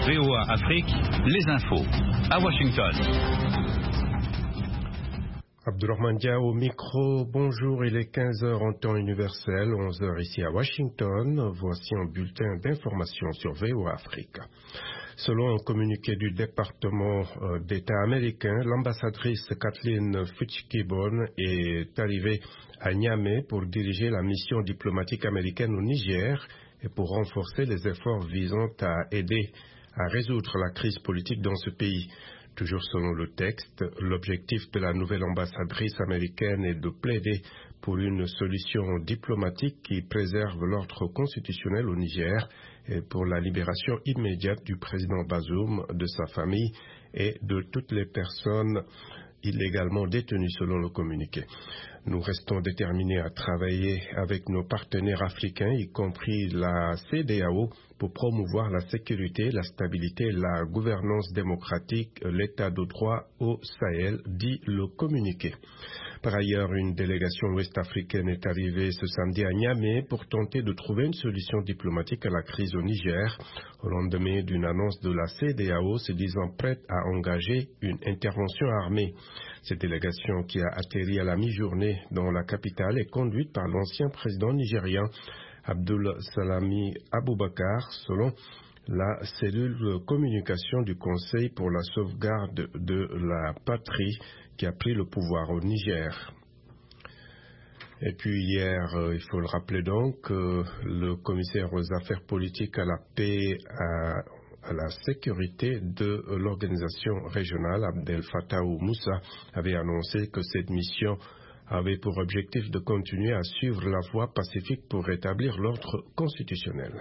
VOA Afrique, les infos. À Washington. Abdurrahman Dia au micro. Bonjour, il est 15h en temps universel, 11h ici à Washington. Voici un bulletin d'information sur VOA Afrique. Selon un communiqué du département d'État américain, l'ambassadrice Kathleen Fitzgibbon est arrivée à Niamey pour diriger la mission diplomatique américaine au Niger et pour renforcer les efforts visant à aider à résoudre la crise politique dans ce pays. Toujours selon le texte, l'objectif de la nouvelle ambassadrice américaine est de plaider pour une solution diplomatique qui préserve l'ordre constitutionnel au Niger et pour la libération immédiate du président Bazoum, de sa famille et de toutes les personnes illégalement détenues selon le communiqué. Nous restons déterminés à travailler avec nos partenaires africains, y compris la CEDEAO, pour promouvoir la sécurité, la stabilité, la gouvernance démocratique, l'état de droit au Sahel, dit le communiqué. Par ailleurs, une délégation ouest-africaine est arrivée ce samedi à Niamey pour tenter de trouver une solution diplomatique à la crise au Niger, au lendemain d'une annonce de la CEDEAO se disant prête à engager une intervention armée. Cette délégation, qui a atterri à la mi-journée dans la capitale, est conduite par l'ancien président nigérien Abdul Salami Abubakar, selon la cellule communication du Conseil pour la sauvegarde de la patrie qui a pris le pouvoir au Niger. Et puis hier, il faut le rappeler donc, le commissaire aux affaires politiques, à la paix, à la sécurité de l'organisation régionale, Abdel Fattah Moussa, avait annoncé que cette mission avait pour objectif de continuer à suivre la voie pacifique pour rétablir l'ordre constitutionnel.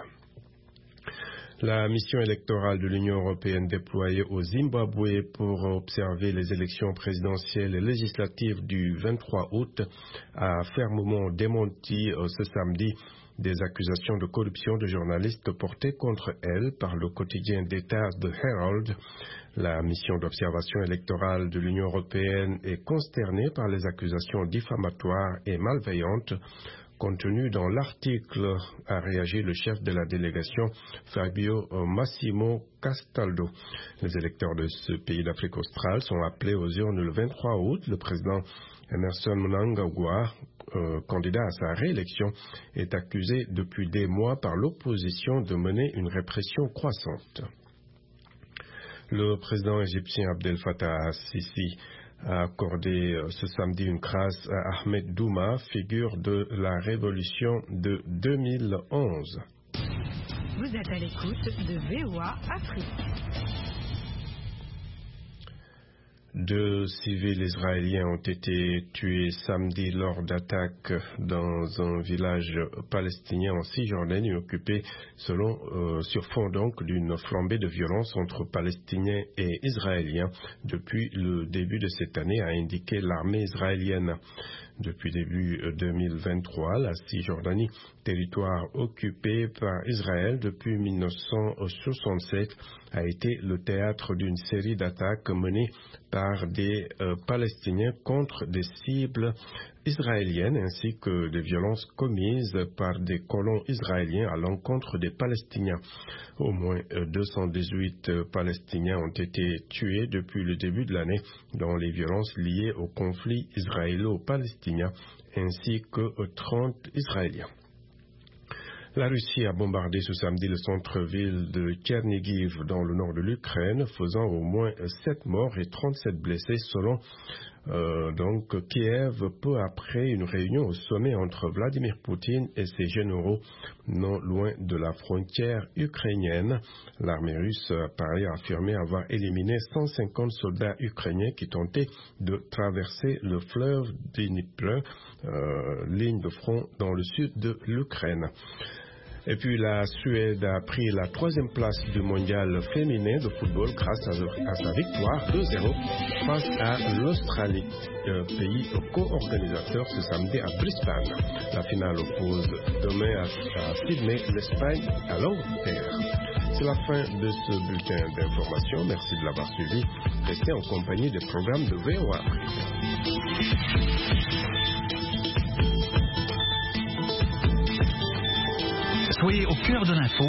La mission électorale de l'Union européenne déployée au Zimbabwe pour observer les élections présidentielles et législatives du 23 août a fermement démenti ce samedi des accusations de corruption de journalistes portées contre elle par le quotidien d'État The Herald. La mission d'observation électorale de l'Union européenne est consternée par les accusations diffamatoires et malveillantes contenues dans l'article, a réagi le chef de la délégation Fabio Massimo Castaldo. Les électeurs de ce pays d'Afrique australe sont appelés aux urnes le 23 août. Le président Emmerson Mnangagwa, candidat à sa réélection, est accusé depuis des mois par l'opposition de mener une répression croissante. Le président égyptien Abdel Fattah al-Sisi a accordé ce samedi une grâce à Ahmed Douma, figure de la révolution de 2011. Vous êtes à l'écoute de VOA Afrique. 2 civils israéliens ont été tués samedi lors d'attaques dans un village palestinien en Cisjordanie occupé sur fond donc d'une flambée de violence entre Palestiniens et Israéliens depuis le début de cette année, a indiqué l'armée israélienne. Depuis début 2023, la Cisjordanie, territoire occupé par Israël depuis 1967, a été le théâtre d'une série d'attaques menées par des Palestiniens contre des cibles israéliennes ainsi que des violences commises par des colons israéliens à l'encontre des Palestiniens. Au moins 218 Palestiniens ont été tués depuis le début de l'année dans les violences liées au conflit israélo-palestinien ainsi que 30 Israéliens. La Russie a bombardé ce samedi le centre-ville de Tchernigiv dans le nord de l'Ukraine, faisant au moins 7 morts et 37 blessés selon Kiev, peu après une réunion au sommet entre Vladimir Poutine et ses généraux non loin de la frontière ukrainienne. L'armée russe a par ailleurs affirmé avoir éliminé 150 soldats ukrainiens qui tentaient de traverser le fleuve Dnipro, ligne de front dans le sud de l'Ukraine. Et puis la Suède a pris la 3e place du mondial féminin de football grâce à sa victoire 2-0 face à l'Australie, pays co-organisateur ce samedi à Brisbane. La finale oppose demain à Sydney l'Espagne à l'Angleterre. C'est la fin de ce bulletin d'information. Merci de l'avoir suivi. Restez en compagnie des programmes de VOA. Soyez au cœur de l'info